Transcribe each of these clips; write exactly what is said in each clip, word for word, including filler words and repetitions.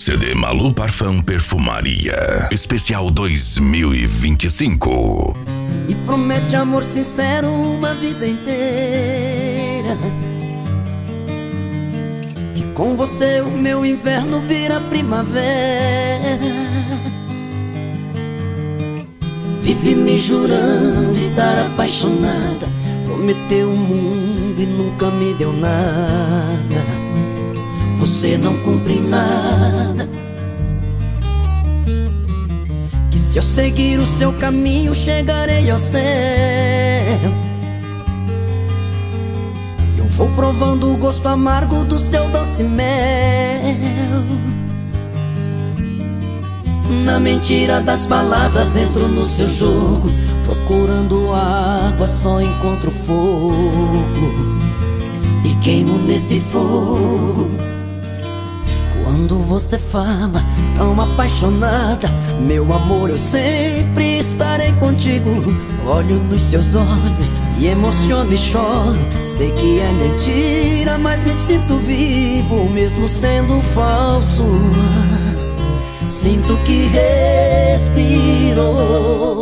C D Malu Parfum Perfumaria Especial dois mil e vinte e cinco. Me promete amor sincero uma vida inteira, que com você o meu inverno vira primavera. Vive me jurando estar apaixonada, prometeu o mundo e nunca me deu nada. Você não cumpre nada, que se eu seguir o seu caminho chegarei ao céu. Eu vou provando o gosto amargo do seu doce mel. Na mentira das palavras entro no seu jogo, procurando água só encontro fogo, e queimo nesse fogo. Quando você fala tão apaixonada, meu amor, eu sempre estarei contigo. Olho nos seus olhos, me emociono e choro. Sei que é mentira, mas me sinto vivo, mesmo sendo falso. Sinto que respiro.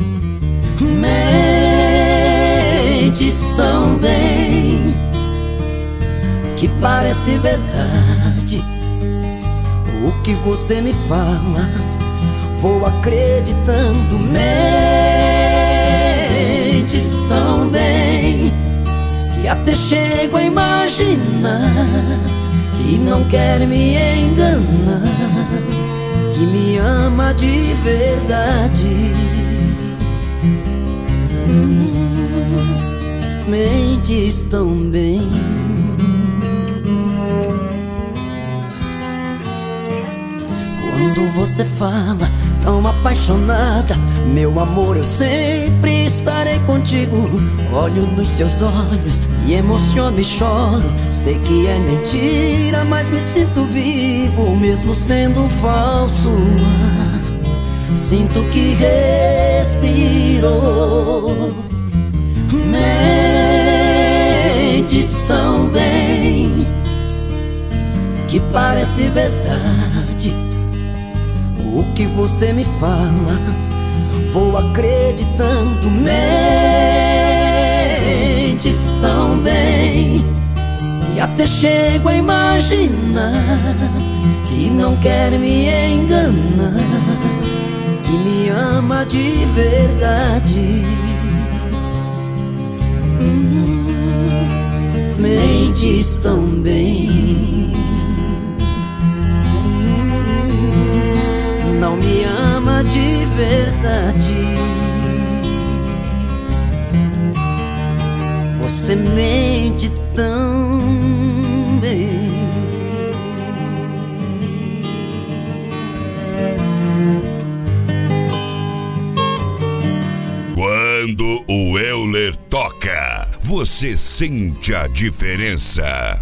Mentes tão bem que parece verdade. O que você me fala, vou acreditando. Mentes tão bem que até chego a imaginar que não quer me enganar, que me ama de verdade. Hum, mentes tão bem. Quando você fala tão apaixonada, meu amor, eu sempre estarei contigo. Olho nos seus olhos, me emociono e choro. Sei que é mentira, mas me sinto vivo, mesmo sendo falso. Sinto que respiro. Mentes tão bem que parece verdade. O que você me fala, vou acreditando. Mentes tão bem que até chego a imaginar que não quer me enganar, que me ama de verdade. Hum, mentes tão bem. Não me ama de verdade. Você mente tão bem. Quando o Euler toca, você sente a diferença.